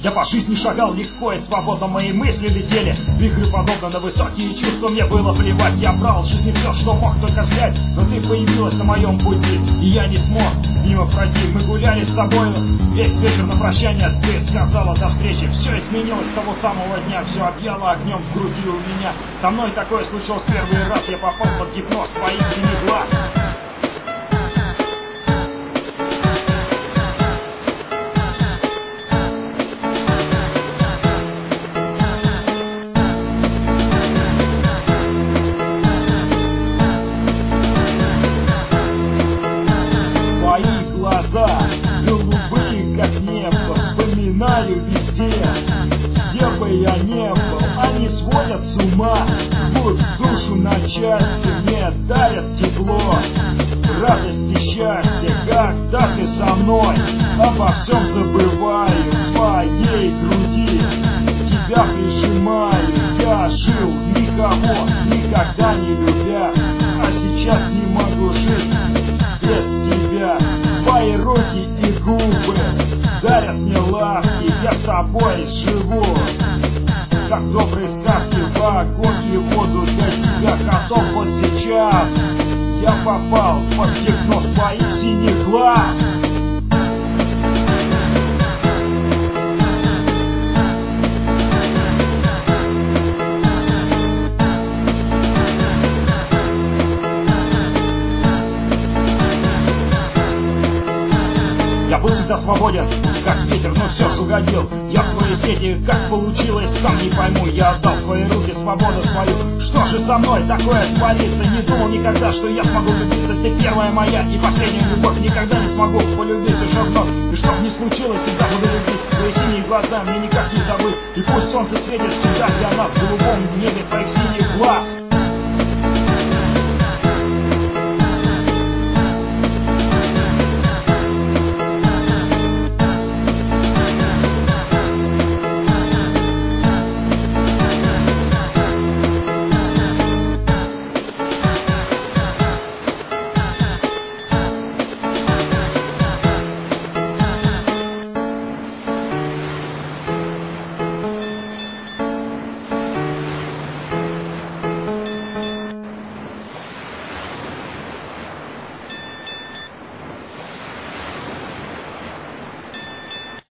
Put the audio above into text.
Я по жизни шагал легко и свободно, мои мысли летели вихрю подобно, на высокие чувства мне было плевать. Я брал в жизни все, что мог только взять, но ты появилась на моем пути, и я не смог мимо пройти. Мы гуляли с тобою весь вечер на прощание, ты сказала до встречи. Все изменилось с того самого дня, все объяло огнем в груди у меня. Со мной такое случилось первый раз, я попал под гипноз твоих синих глаз. Глаза голубые, как небо, вспоминаю везде. Где бы я не был, они сводят с ума, рвут душу на части, мне дарят тепло, радость и счастье, когда ты со мной. Обо всем забываю в своей груди, тебя прижимаю. Я жил никого, никогда не любя, а сейчас не могу жить без тебя. Твои руки и губы дарят мне ласки, я с тобой живу, как в доброй сказке, в огонь и воду для тебя готов вот сейчас. Я попал под гипноз твоих синих глаз. Я был всегда свободен, как ветер, но все ж угодил. Я в твои сети, как получилось, сам не пойму. Я отдал в твои руки свободу свою. Что же со мной такое творится? Не думал никогда, что я смогу влюбиться. Ты первая моя и последняя любовь. Никогда не смогу полюбить уже вновь. И чтоб не случилось, всегда буду любить. Твои синие глаза мне никак не забыть. И пусть солнце светит всегда для нас в голубом небе твоих синих глаз.